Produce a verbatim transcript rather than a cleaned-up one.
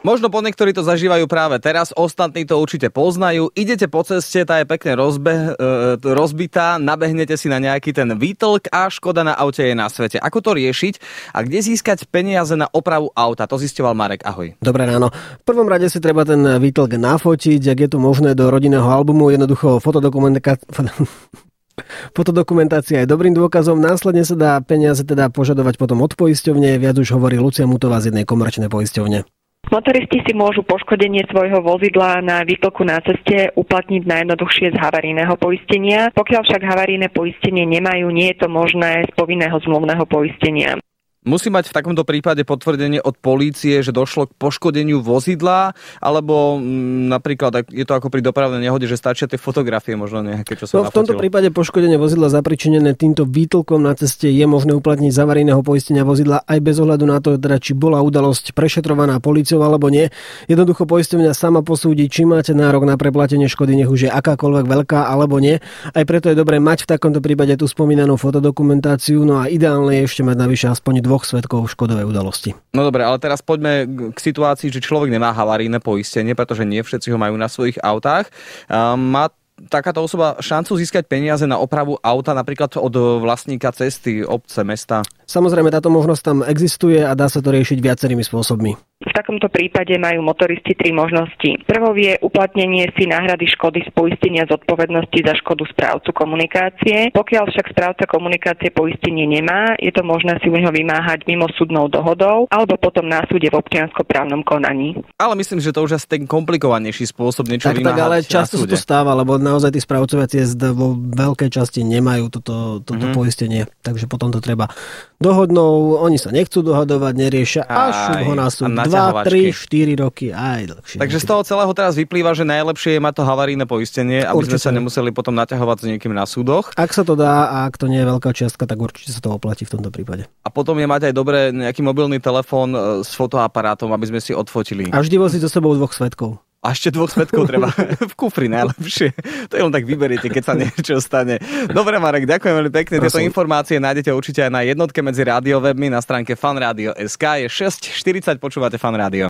Možno po niektorí to zažívajú práve teraz, ostatní to určite poznajú. Idete po ceste, tá je pekne rozbe, e, rozbitá, nabehnete si na nejaký ten výtlk a škoda na aute je na svete. Ako to riešiť a kde získať peniaze na opravu auta? To zisťoval Marek, ahoj. Dobré ráno. V prvom rade si treba ten výtlk nafotiť, ak je to možné, do rodinného albumu, jednoducho fotodokumentácia. Fotodokumentácia je dobrým dôkazom, následne sa dá peniaze teda požadovať potom od poisťovne, viac už hovorí Lucia Mutová z jednej komerčnej poisťovne. Motoristi si môžu poškodenie svojho vozidla na výtlku na ceste uplatniť najjednoduchšie z havarijného poistenia. Pokiaľ však havarijné poistenie nemajú, nie je to možné z povinného zmluvného poistenia. Musí mať v takomto prípade potvrdenie od polície, že došlo k poškodeniu vozidla, alebo m, napríklad je to ako pri dopravnej nehode, že stačia tie fotografie možno nejaké, čo sa no, v tomto prípade poškodenie vozidla zapričinené týmto výtlkom na ceste je možné uplatniť z havarijného poistenia vozidla aj bez ohľadu na to, teda, či bola udalosť prešetrovaná políciou alebo nie. Jednoducho poisťovňa sama posúdi, či máte nárok na preplatenie škody, nech už je akákoľvek veľká alebo nie. Aj preto je dobré mať v takomto prípade tú spomínanú fotodokumentáciu, no a ideálne je ešte mať navyše aspoň dvoch svedkov škodovej udalosti. No dobre, ale teraz poďme k situácii, že človek nemá havarijné poistenie, pretože nie všetci ho majú na svojich autách. Má takáto osoba šancu získať peniaze na opravu auta napríklad od vlastníka cesty, obce, mesta? Samozrejme, táto možnosť tam existuje a dá sa to riešiť viacerými spôsobmi. V takomto prípade majú motoristi tri možnosti. Prvou je uplatnenie si náhrady škody z poistenia zodpovednosti za škodu správcu komunikácie. Pokiaľ však správca komunikácie poistenie nemá, je to možné si u neho vymáhať mimo súdnou dohodou alebo potom na súde v občianskoprávnom konaní. Ale myslím, že to už asi ten komplikovanejší spôsob niečo tak, vymáhať. Tak, ale často sa to stáva, lebo naozaj tí správcovia ciest vo veľkej časti nemajú toto, toto mm-hmm. poistenie. Takže potom to treba dohodnou, oni sa nechcú dohadovať, neriešia a šup ho na súd. dva, tri, štyri roky, aj dlhšie. Takže z toho celého teraz vyplýva, že najlepšie je mať to havarijné poistenie, aby určite. sme sa nemuseli potom naťahovať s niekým na súdoch. Ak sa to dá a ak to nie je veľká čiastka, tak určite sa to oplatí v tomto prípade. A potom je mať aj dobre nejaký mobilný telefón s fotoaparátom, aby sme si odfotili. A vždy voziť so sebou dvoch svedkov. A ešte dvoch svedkov treba v kufri najlepšie. To je len tak vyberiete, keď sa niečo stane. Dobre, Marek, ďakujem veľmi pekne. Tieto informácie nájdete určite aj na jednotke medzi rádiowebmi na stránke fanradio bodka es ká. Je šesť štyridsať, počúvate Fan Rádio.